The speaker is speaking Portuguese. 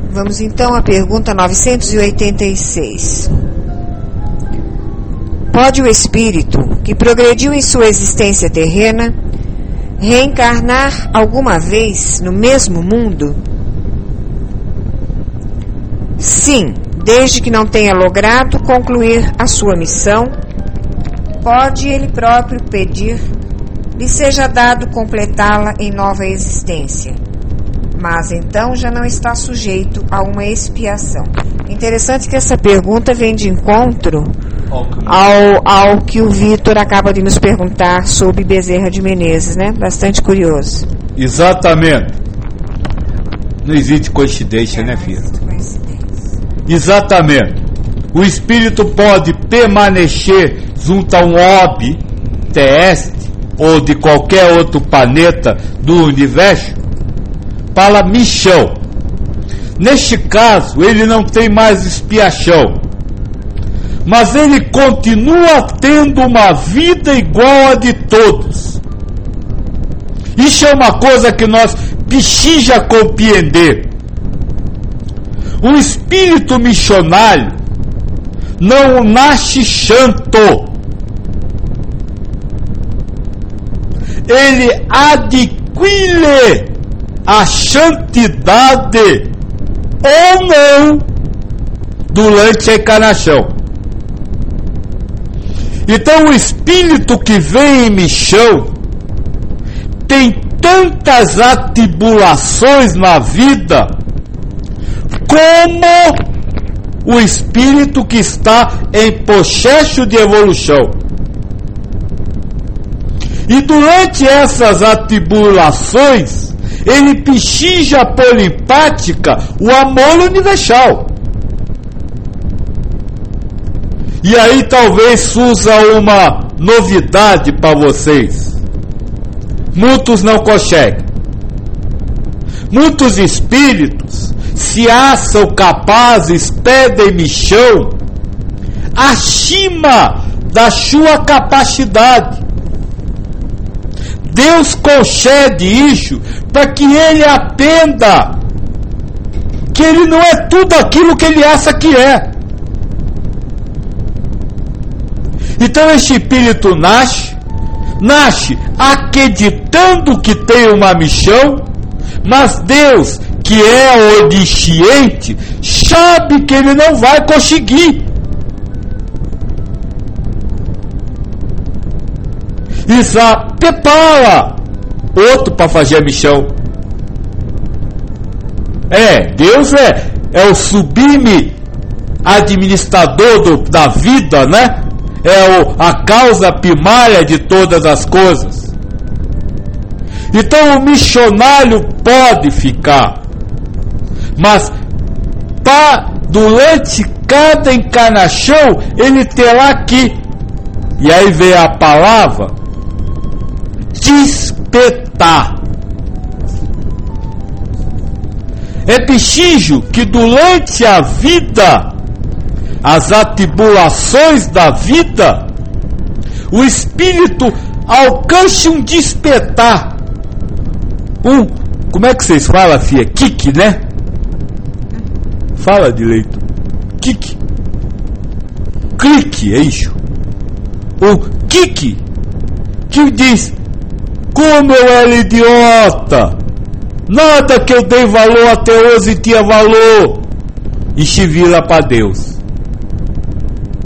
Vamos então à pergunta 986. Pode o espírito que progrediu em sua existência terrena reencarnar alguma vez no mesmo mundo? Sim, desde que não tenha logrado concluir a sua missão, pode ele próprio pedir lhe seja dado completá-la em nova existência, mas então já não está sujeito a uma expiação. Interessante que essa pergunta vem de encontro ao que o Vitor acaba de nos perguntar sobre Bezerra de Menezes, né? Bastante curioso. Exatamente. Não existe coincidência, né, filha? Exatamente. O espírito pode permanecer junto a um orbe terrestre ou de qualquer outro planeta do universo para missão. Neste caso, ele não tem mais expiação, mas ele continua tendo uma vida igual a de todos. Isso é uma coisa que nós precisamos compreender. O espírito missionário não nasce santo. Ele adquire a santidade ou não durante a encarnação. Então o espírito que vem em missão tem tantas atribulações na vida como o espírito que está em processo de evolução. E durante essas atribulações, ele precisa pôr em prática o amor universal. E aí talvez surja uma novidade para vocês. Muitos não conseguem. Muitos espíritos se acham capazes, pedem missão acima da sua capacidade. Deus concede isso para que ele aprenda que ele não é tudo aquilo que ele acha que é. Então esse espírito nasce acreditando que tem uma missão, mas Deus, que é onisciente, sabe que ele não vai conseguir. E já prepara outro para fazer a missão. Deus é o sublime administrador da vida, né? A causa primária de todas as coisas. Então o missionário pode ficar, mas durante cada encarnação ele terá que, e aí vem a palavra, despertar. É preciso que durante a vida, as atribulações da vida, o espírito alcance um despertar. Como é que vocês falam, filha? Kick, né? Fala direito. Kick. Clique, é isso. O kick que diz: como eu era idiota, nada que eu dei valor até hoje tinha valor, e se vira para Deus.